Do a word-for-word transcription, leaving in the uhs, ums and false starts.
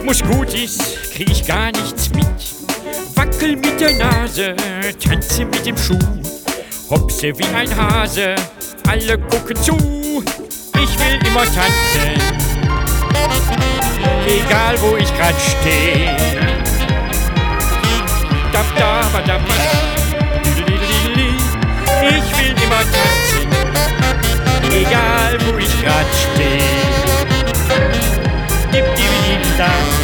Muss gut ist, krieg ich gar nichts mit. Wackel mit der Nase, tanze mit dem Schuh. Hopse wie ein Hase, alle gucken zu. Ich will immer tanzen, egal wo ich grad steh. Da, da, ba, da, ba. Ich will immer tanzen, egal wo ich grad steh.